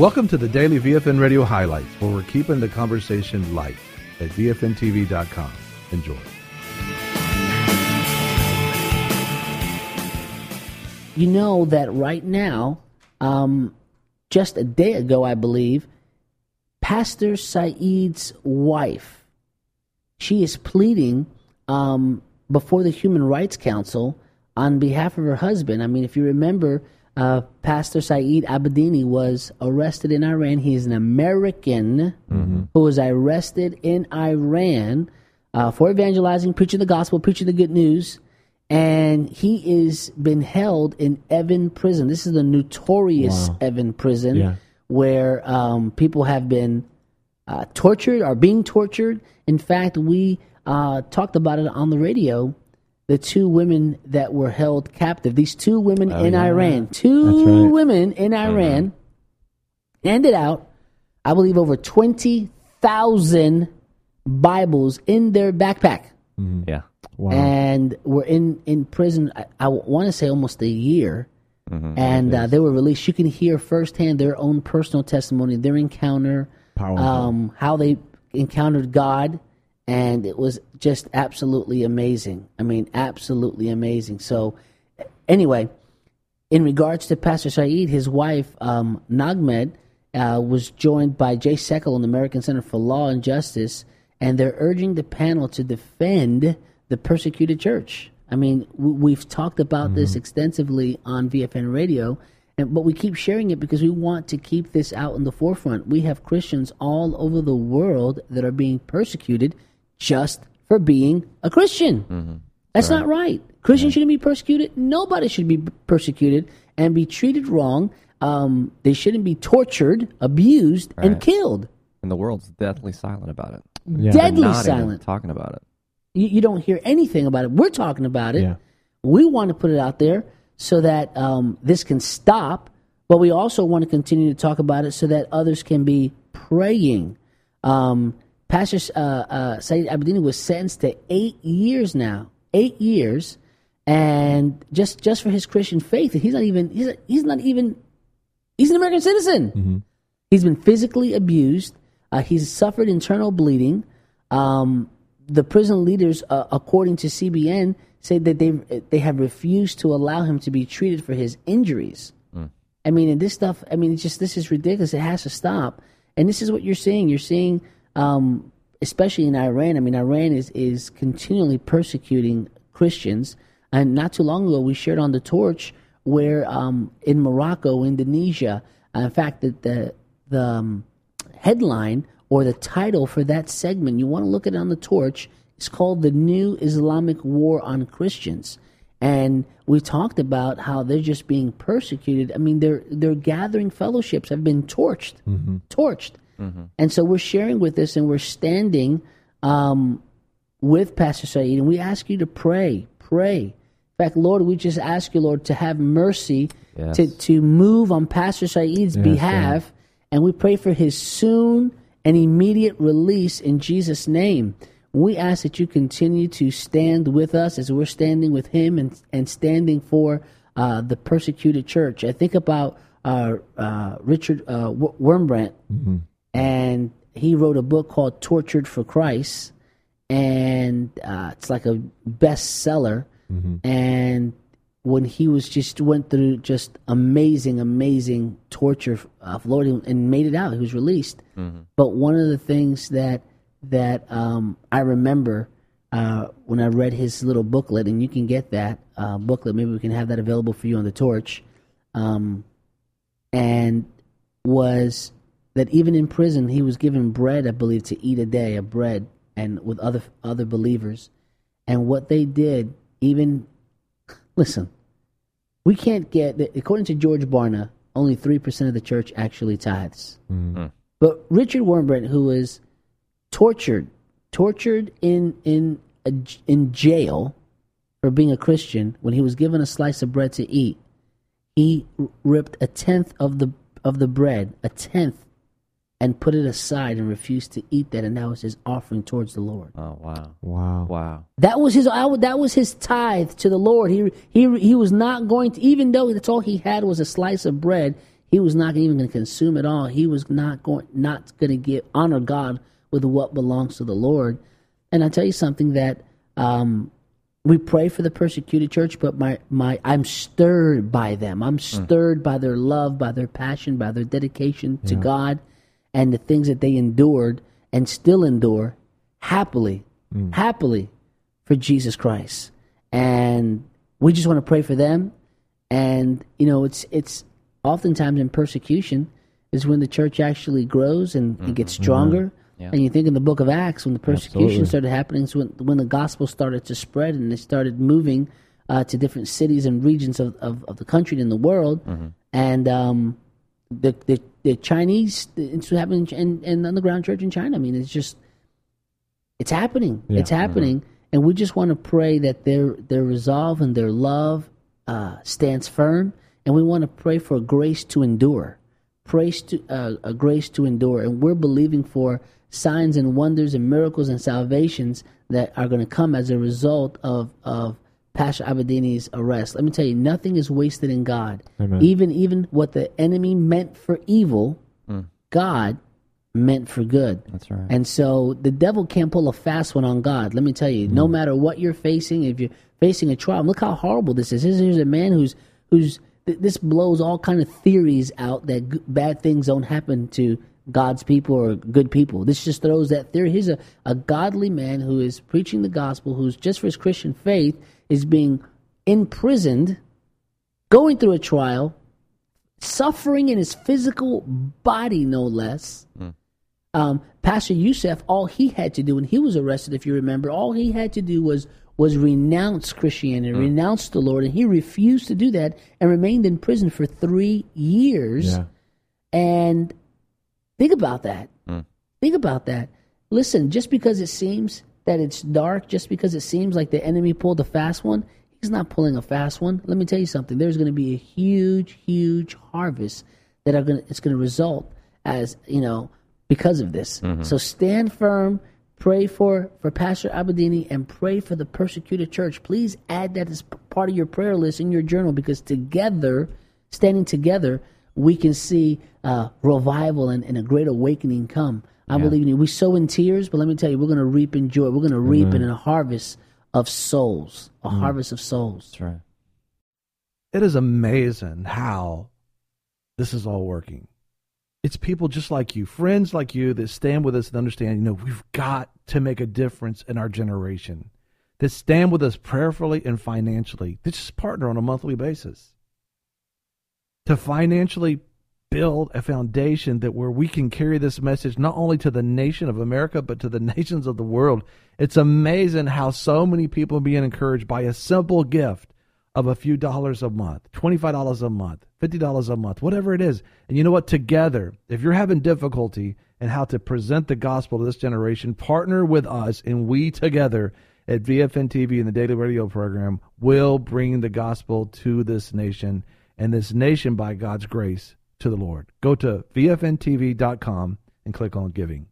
Welcome to the Daily VFN Radio Highlights, where we're keeping the conversation light at VFNTV.com. Enjoy. You know that right now, just a day ago, I believe, Pastor Saeed's wife, she is pleading before the Human Rights Council on behalf of her husband. I mean, if you remember, Pastor Saeed Abedini was arrested in Iran. He is an American who was arrested in Iran for evangelizing, preaching the gospel, preaching the good news. And he is been held in Evin prison. This is the notorious Evin prison where people have been tortured or being tortured. In fact, we talked about it on the radio. The two women that were held captive, these two women in Iran, women in Iran, handed out, I believe, over 20,000 Bibles in their backpack. Yeah. Wow. And were in prison, I want to say almost a year. And they were released. You can hear firsthand their own personal testimony, their encounter, how they encountered God. And it was just absolutely amazing. I mean, absolutely amazing. So anyway, in regards to Pastor Saeed, his wife, Nagmed, was joined by Jay Sekel on the American Center for Law and Justice, and they're urging the panel to defend the persecuted church. I mean, we've talked about this extensively on VFN Radio, but we keep sharing it because we want to keep this out in the forefront. We have Christians all over the world that are being persecuted just for being a Christian. That's not right. Christians shouldn't be persecuted. Nobody should be persecuted and be treated wrong. They shouldn't be tortured, abused, and killed. And the world's deathly silent about it. Deadly silent. Talking about it. You don't hear anything about it. We're talking about it. We want to put it out there so that this can stop, but we also want to continue to talk about it so that others can be praying. Pastor Saeed Abedini was sentenced to 8 years now. 8 years, and just for his Christian faith. He's an American citizen. He's been physically abused. He's suffered internal bleeding. The prison leaders, according to CBN, say that they have refused to allow him to be treated for his injuries. I mean, and this stuff, this is ridiculous. It has to stop. And this is what you're seeing. You're seeing, especially in Iran. I mean, Iran is continually persecuting Christians. And not too long ago, we shared on the Torch where in Morocco, Indonesia, in fact, the headline or the title for that segment, you want to look at it on the Torch, it's called The New Islamic War on Christians. And we talked about how they're just being persecuted. I mean, their gathering fellowships have been torched. And so we're sharing with this, and we're standing with Pastor Saeed, and we ask you to pray. In fact, Lord, we just ask you, Lord, to have mercy, to move on Pastor Saeed's behalf, and we pray for his soon and immediate release in Jesus' name. We ask that you continue to stand with us as we're standing with him and standing for the persecuted church. I think about Richard Wurmbrand, and he wrote a book called Tortured for Christ, and it's like a bestseller. And when he went through just amazing torture of Lord and made it out, he was released. But one of the things that I remember when I read his little booklet, and you can get that booklet, maybe we can have that available for you on the Torch, and was that even in prison he was given bread, I believe, to eat a day, a bread, and with other believers. And what they did, listen, we can't get, according to George Barna, only 3% of the church actually tithes. But Richard Wurmbrand, who was tortured in jail for being a Christian, when he was given a slice of bread to eat, he ripped a tenth of the bread, and put it aside and refused to eat that, and that was his offering towards the Lord. Oh, wow. That was his tithe to the Lord. He was not going to, even though that's all he had was a slice of bread, He was not even going to consume it all. He was not going to honor God with what belongs to the Lord. And I tell you something that we pray for the persecuted church, but I'm stirred by them. I'm stirred by their love, by their passion, by their dedication to God, and the things that they endured and still endure happily for Jesus Christ. And we just want to pray for them. And it's oftentimes in persecution is when the church actually grows and gets stronger. Yeah. And you think in the book of Acts, when the persecution started happening, so when the gospel started to spread and they started moving to different cities and regions of the country and the world, and the Chinese, it's happening in underground church in China. I mean, it's happening. Yeah. It's happening, and we just want to pray that their resolve and their love stands firm, and we want to pray for grace to endure, grace to endure, and we're believing for signs and wonders and miracles and salvations that are going to come as a result of Pastor Abedini's arrest. Let me tell you, nothing is wasted in God. Amen. Even what the enemy meant for evil, God meant for good. That's right. And so the devil can't pull a fast one on God. Let me tell you, no matter what you're facing, if you're facing a trial, look how horrible this is. Here's a man who's this blows all kind of theories out that bad things don't happen to God's people or good people. This just throws that theory. Here's a godly man who is preaching the gospel, who's just for his Christian faith, is being imprisoned, going through a trial, suffering in his physical body, no less. Pastor Youssef, all he had to do when he was arrested, if you remember, all he had to do was renounce Christianity, renounce the Lord, and he refused to do that and remained in prison for 3 years. Yeah. And think about that. Think about that. Listen, just because it seems that it's dark, just because it seems like the enemy pulled a fast one, he's not pulling a fast one. Let me tell you something. There's going to be a huge, huge harvest it's going to result as, because of this. So stand firm, pray for Pastor Abedini, and pray for the persecuted church. Please add that as part of your prayer list in your journal, because together, standing together, we can see revival and a great awakening come. I believe in you. We sow in tears, but let me tell you, we're going to reap in joy. We're going to reap in a harvest of souls, a harvest of souls. That's right. It is amazing how this is all working. It's people just like you, friends like you, that stand with us and understand, we've got to make a difference in our generation, that stand with us prayerfully and financially, that just partner on a monthly basis to financially build a foundation that where we can carry this message not only to the nation of America, but to the nations of the world. It's amazing how so many people are being encouraged by a simple gift of a few dollars a month, $25 a month, $50 a month, whatever it is. And you know what? Together, if you're having difficulty in how to present the gospel to this generation, partner with us, and we together at VFN TV and the Daily Radio program will bring the gospel to this nation, and this nation, by God's grace, to the Lord. Go to VFNTV.com and click on giving.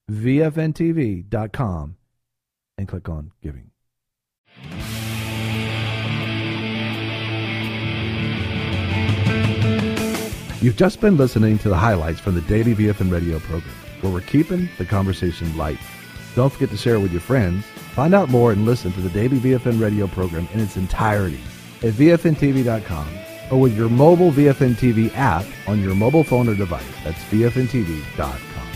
VFNTV.com and click on giving. You've just been listening to the highlights from the Daily VFN Radio program, where we're keeping the conversation light. Don't forget to share it with your friends. Find out more and listen to the Daily VFN Radio program in its entirety at VFNTV.com or with your mobile VFN TV app on your mobile phone or device. That's VFNTV.com.